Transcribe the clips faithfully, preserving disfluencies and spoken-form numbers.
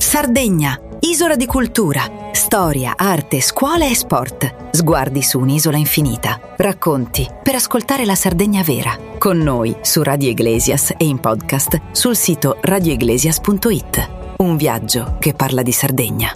Sardegna, isola di cultura, storia, arte, scuola e sport. Sguardi su un'isola infinita. Racconti per ascoltare la Sardegna vera. Con noi su Radio Iglesias e in podcast sul sito radio iglesias punto it. Un viaggio che parla di Sardegna.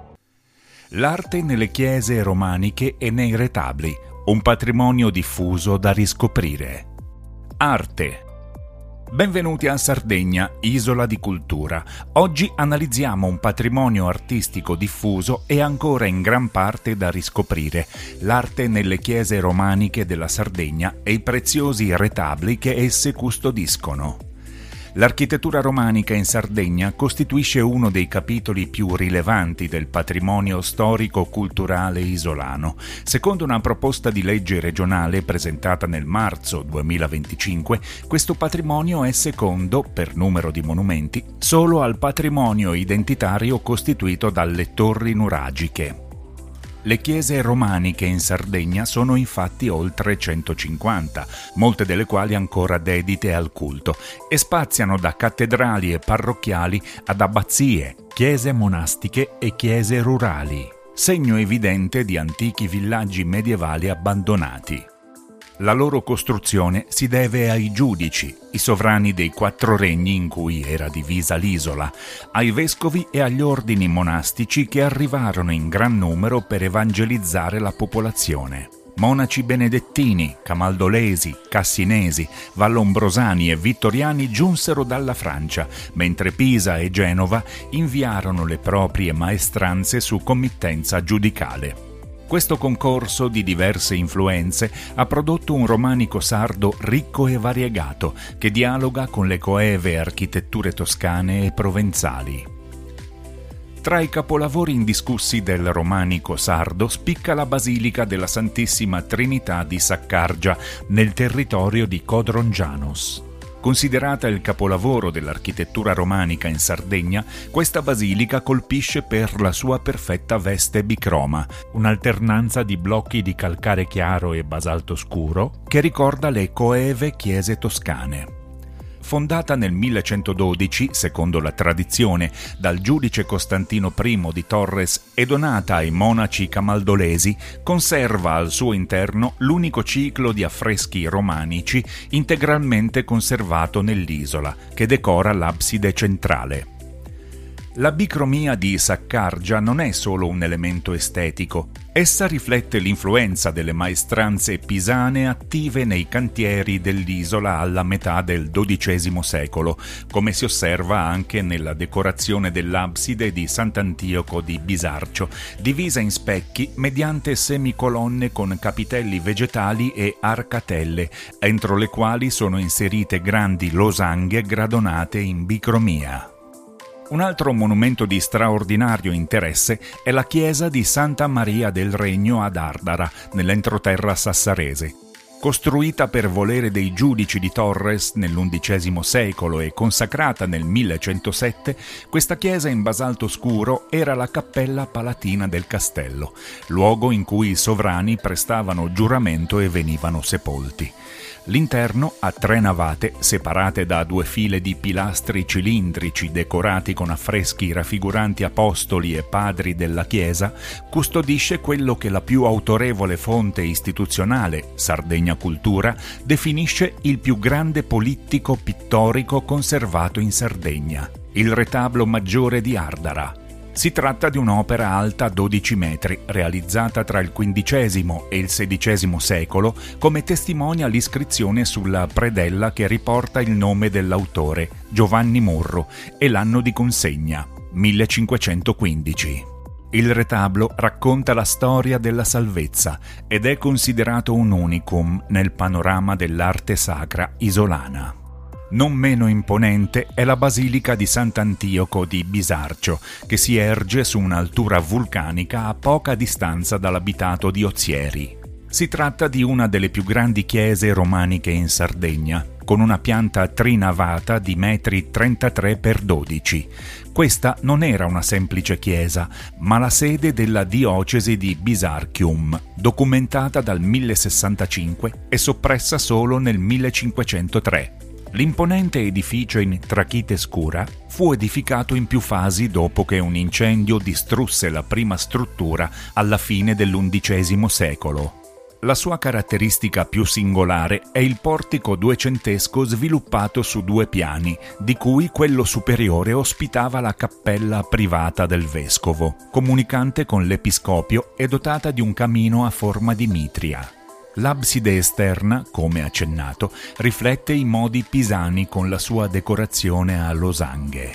L'arte nelle chiese romaniche e nei retabli, un patrimonio diffuso da riscoprire. Arte. Benvenuti a Sardegna, isola di cultura. Oggi analizziamo un patrimonio artistico diffuso e ancora in gran parte da riscoprire, l'arte nelle chiese romaniche della Sardegna e i preziosi retabli che esse custodiscono. L'architettura romanica in Sardegna costituisce uno dei capitoli più rilevanti del patrimonio storico-culturale isolano. Secondo una proposta di legge regionale presentata nel marzo duemilaventicinque, questo patrimonio è secondo, per numero di monumenti, solo al patrimonio identitario costituito dalle torri nuragiche. Le chiese romaniche in Sardegna sono infatti oltre centocinquanta, molte delle quali ancora dedite al culto, e spaziano da cattedrali e parrocchiali ad abbazie, chiese monastiche e chiese rurali, segno evidente di antichi villaggi medievali abbandonati. La loro costruzione si deve ai giudici, i sovrani dei quattro regni in cui era divisa l'isola, ai vescovi e agli ordini monastici che arrivarono in gran numero per evangelizzare la popolazione. Monaci benedettini, camaldolesi, cassinesi, vallombrosani e vittoriani giunsero dalla Francia, mentre Pisa e Genova inviarono le proprie maestranze su committenza giudicale. Questo concorso di diverse influenze ha prodotto un romanico sardo ricco e variegato che dialoga con le coeve architetture toscane e provenzali. Tra i capolavori indiscussi del romanico sardo spicca la Basilica della Santissima Trinità di Saccargia nel territorio di Codrongianos. Considerata il capolavoro dell'architettura romanica in Sardegna, questa basilica colpisce per la sua perfetta veste bicroma, un'alternanza di blocchi di calcare chiaro e basalto scuro che ricorda le coeve chiese toscane. Fondata nel millecentododici, secondo la tradizione, dal giudice Costantino I di Torres e donata ai monaci camaldolesi, conserva al suo interno l'unico ciclo di affreschi romanici integralmente conservato nell'isola, che decora l'abside centrale. La bicromia di Saccargia non è solo un elemento estetico, essa riflette l'influenza delle maestranze pisane attive nei cantieri dell'isola alla metà del dodicesimo secolo, come si osserva anche nella decorazione dell'abside di Sant'Antioco di Bisarcio, divisa in specchi mediante semicolonne con capitelli vegetali e arcatelle, entro le quali sono inserite grandi losanghe gradonate in bicromia. Un altro monumento di straordinario interesse è la chiesa di Santa Maria del Regno ad Ardara, nell'entroterra sassarese. Costruita per volere dei giudici di Torres nell'undicesimo secolo e consacrata nel millecentosette, questa chiesa in basalto scuro era la cappella palatina del castello, luogo in cui i sovrani prestavano giuramento e venivano sepolti. L'interno, a tre navate, separate da due file di pilastri cilindrici decorati con affreschi raffiguranti apostoli e padri della Chiesa, custodisce quello che la più autorevole fonte istituzionale, Sardegna Cultura, definisce il più grande polittico pittorico conservato in Sardegna, il retablo maggiore di Ardara. Si tratta di un'opera alta dodici metri, realizzata tra il quindicesimo e il sedicesimo secolo, come testimonia l'iscrizione sulla predella che riporta il nome dell'autore, Giovanni Murro, e l'anno di consegna, millecinquecentoquindici. Il retablo racconta la storia della salvezza ed è considerato un unicum nel panorama dell'arte sacra isolana. Non meno imponente è la Basilica di Sant'Antioco di Bisarcio, che si erge su un'altura vulcanica a poca distanza dall'abitato di Ozieri. Si tratta di una delle più grandi chiese romaniche in Sardegna, con una pianta trinavata di metri trentatré per dodici. Questa non era una semplice chiesa, ma la sede della diocesi di Bisarcium, documentata dal millesessantacinque e soppressa solo nel millecinquecentotre. L'imponente edificio in trachite scura fu edificato in più fasi dopo che un incendio distrusse la prima struttura alla fine dell'undicesimo secolo. La sua caratteristica più singolare è il portico duecentesco sviluppato su due piani, di cui quello superiore ospitava la cappella privata del vescovo, comunicante con l'episcopio e dotata di un camino a forma di mitria. L'abside esterna, come accennato, riflette i modi pisani con la sua decorazione a losanghe.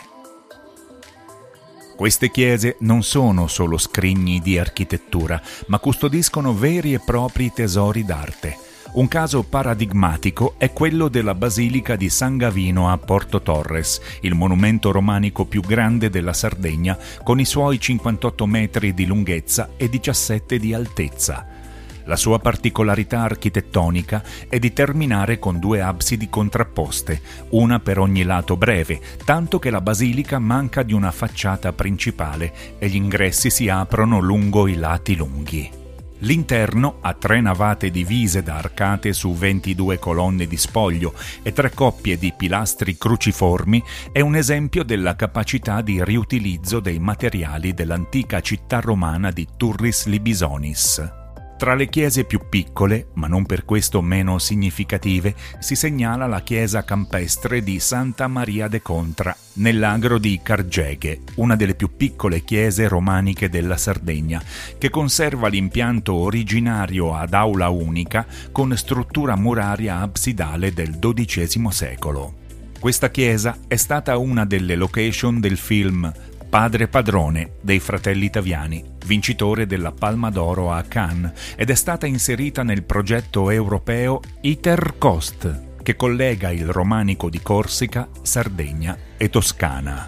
Queste chiese non sono solo scrigni di architettura, ma custodiscono veri e propri tesori d'arte. Un caso paradigmatico è quello della Basilica di San Gavino a Porto Torres, il monumento romanico più grande della Sardegna, con i suoi cinquantotto metri di lunghezza e diciassette di altezza. La sua particolarità architettonica è di terminare con due absidi contrapposte, una per ogni lato breve, tanto che la basilica manca di una facciata principale e gli ingressi si aprono lungo i lati lunghi. L'interno ha tre navate divise da arcate su ventidue colonne di spoglio e tre coppie di pilastri cruciformi è un esempio della capacità di riutilizzo dei materiali dell'antica città romana di Turris Libisonis. Tra le chiese più piccole, ma non per questo meno significative, si segnala la chiesa campestre di Santa Maria de Contra, nell'agro di Cargeghe, una delle più piccole chiese romaniche della Sardegna, che conserva l'impianto originario ad aula unica con struttura muraria absidale del dodicesimo secolo. Questa chiesa è stata una delle location del film Padre Padrone dei fratelli Taviani, vincitore della Palma d'Oro a Cannes, ed è stata inserita nel progetto europeo Iter-Cost, che collega il romanico di Corsica, Sardegna e Toscana.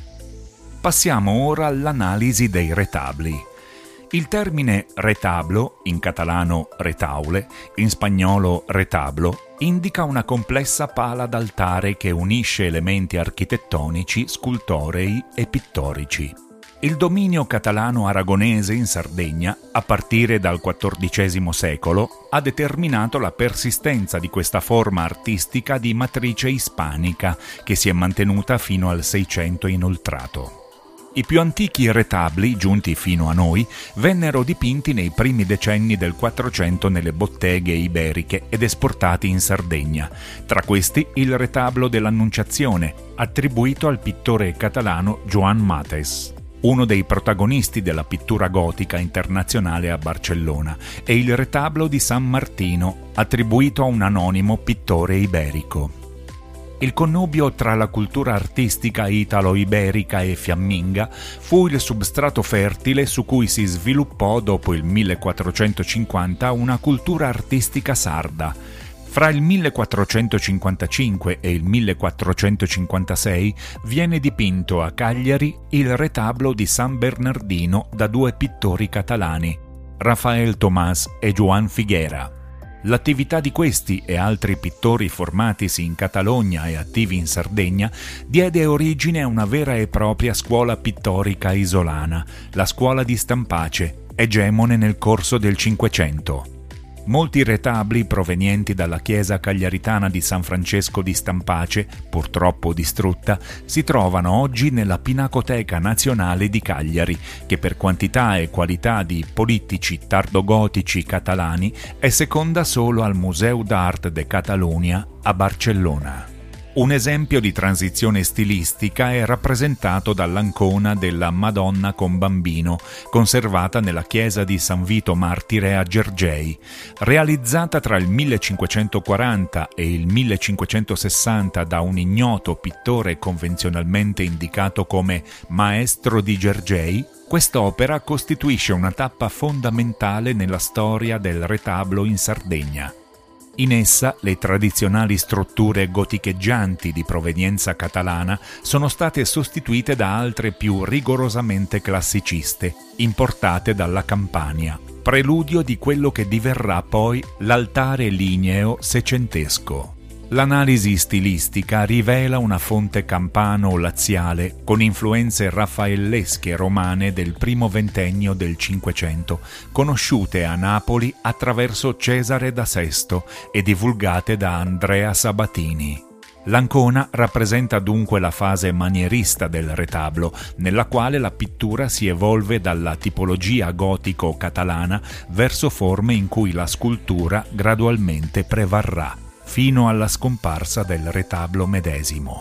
Passiamo ora all'analisi dei retabli. Il termine retablo, in catalano retaule, in spagnolo retablo, indica una complessa pala d'altare che unisce elementi architettonici, scultorei e pittorici. Il dominio catalano-aragonese in Sardegna, a partire dal quattordicesimo secolo, ha determinato la persistenza di questa forma artistica di matrice ispanica, che si è mantenuta fino al Seicento inoltrato. I più antichi retabli, giunti fino a noi, vennero dipinti nei primi decenni del Quattrocento nelle botteghe iberiche ed esportati in Sardegna. Tra questi il retablo dell'Annunciazione, attribuito al pittore catalano Joan Mates, uno dei protagonisti della pittura gotica internazionale a Barcellona, e il retablo di San Martino, attribuito a un anonimo pittore iberico. Il connubio tra la cultura artistica italo-iberica e fiamminga fu il substrato fertile su cui si sviluppò dopo il millequattrocentocinquanta una cultura artistica sarda. Fra il millequattrocentocinquantacinque e il millequattrocentocinquantasei viene dipinto a Cagliari il retablo di San Bernardino da due pittori catalani, Rafael Tomàs e Joan Figuera. L'attività di questi e altri pittori formatisi in Catalogna e attivi in Sardegna diede origine a una vera e propria scuola pittorica isolana, la scuola di Stampace, egemone nel corso del Cinquecento. Molti retabli provenienti dalla chiesa cagliaritana di San Francesco di Stampace, purtroppo distrutta, si trovano oggi nella Pinacoteca Nazionale di Cagliari, che per quantità e qualità di polittici tardogotici catalani è seconda solo al Museu d'Art de Catalunya a Barcellona. Un esempio di transizione stilistica è rappresentato dall'ancona della Madonna con Bambino, conservata nella chiesa di San Vito Martire a Gergei. Realizzata tra il millecinquecentoquaranta e il millecinquecentosessanta da un ignoto pittore convenzionalmente indicato come Maestro di Gergei, quest'opera costituisce una tappa fondamentale nella storia del retablo in Sardegna. In essa le tradizionali strutture goticheggianti di provenienza catalana sono state sostituite da altre più rigorosamente classiciste, importate dalla Campania, preludio di quello che diverrà poi l'altare ligneo secentesco. L'analisi stilistica rivela una fonte campano-laziale con influenze raffaellesche romane del primo ventennio del Cinquecento, conosciute a Napoli attraverso Cesare da Sesto e divulgate da Andrea Sabatini. L'Ancona rappresenta dunque la fase manierista del retablo, nella quale la pittura si evolve dalla tipologia gotico-catalana verso forme in cui la scultura gradualmente prevarrà, fino alla scomparsa del retablo medesimo.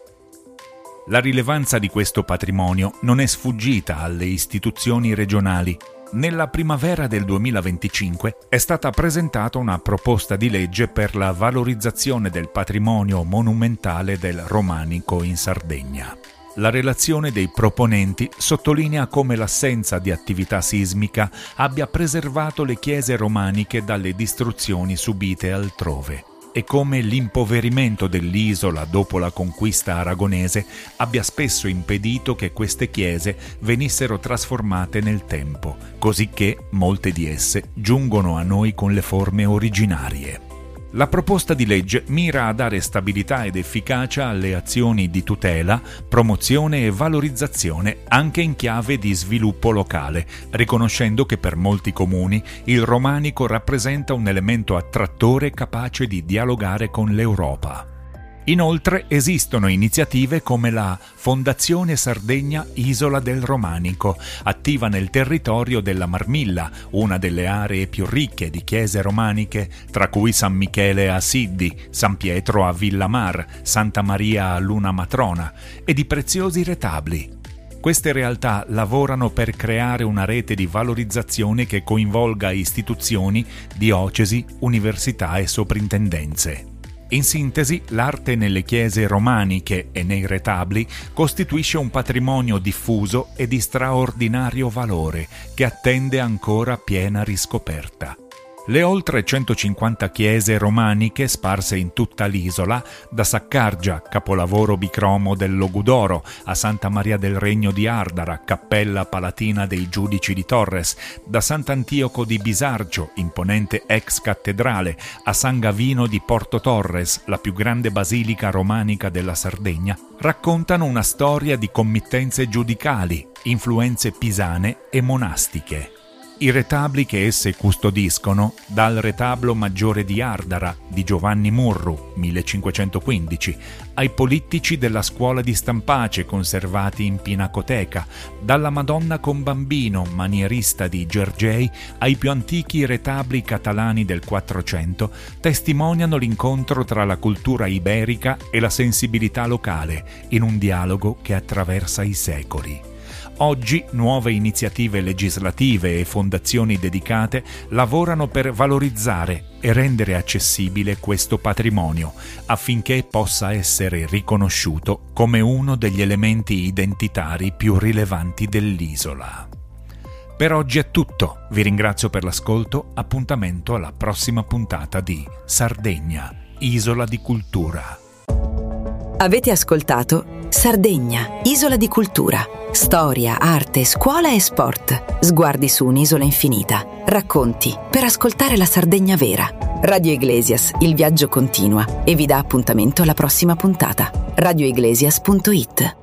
La rilevanza di questo patrimonio non è sfuggita alle istituzioni regionali. Nella primavera del duemilaventicinque è stata presentata una proposta di legge per la valorizzazione del patrimonio monumentale del romanico in Sardegna. La relazione dei proponenti sottolinea come l'assenza di attività sismica abbia preservato le chiese romaniche dalle distruzioni subite altrove e come l'impoverimento dell'isola dopo la conquista aragonese abbia spesso impedito che queste chiese venissero trasformate nel tempo, cosicché molte di esse giungono a noi con le forme originarie. La proposta di legge mira a dare stabilità ed efficacia alle azioni di tutela, promozione e valorizzazione anche in chiave di sviluppo locale, riconoscendo che per molti comuni il romanico rappresenta un elemento attrattore capace di dialogare con l'Europa. Inoltre esistono iniziative come la Fondazione Sardegna Isola del Romanico, attiva nel territorio della Marmilla, una delle aree più ricche di chiese romaniche, tra cui San Michele a Siddi, San Pietro a Villamar, Santa Maria a Luna Matrona, e di preziosi retabli. Queste realtà lavorano per creare una rete di valorizzazione che coinvolga istituzioni, diocesi, università e soprintendenze. In sintesi, l'arte nelle chiese romaniche e nei retabli costituisce un patrimonio diffuso e di straordinario valore che attende ancora piena riscoperta. Le oltre centocinquanta chiese romaniche sparse in tutta l'isola, da Saccargia, capolavoro bicromo del Logudoro, a Santa Maria del Regno di Ardara, cappella palatina dei Giudici di Torres, da Sant'Antioco di Bisarcio, imponente ex cattedrale, a San Gavino di Porto Torres, la più grande basilica romanica della Sardegna, raccontano una storia di committenze giudicali, influenze pisane e monastiche. I retabli che esse custodiscono, dal retablo maggiore di Ardara di Giovanni Murru, millecinquecentoquindici, ai polittici della scuola di Stampace conservati in Pinacoteca, dalla Madonna con Bambino, manierista di Gergei, ai più antichi retabli catalani del Quattrocento, testimoniano l'incontro tra la cultura iberica e la sensibilità locale, in un dialogo che attraversa i secoli. Oggi nuove iniziative legislative e fondazioni dedicate lavorano per valorizzare e rendere accessibile questo patrimonio, affinché possa essere riconosciuto come uno degli elementi identitari più rilevanti dell'isola. Per oggi è tutto, vi ringrazio per l'ascolto, appuntamento alla prossima puntata di Sardegna, Isola di Cultura. Avete ascoltato Sardegna, Isola di Cultura. Storia, arte, scuola e sport. Sguardi su un'isola infinita. Racconti per ascoltare la Sardegna vera. Radio Iglesias, il viaggio continua e vi dà appuntamento alla prossima puntata. radio iglesias punto it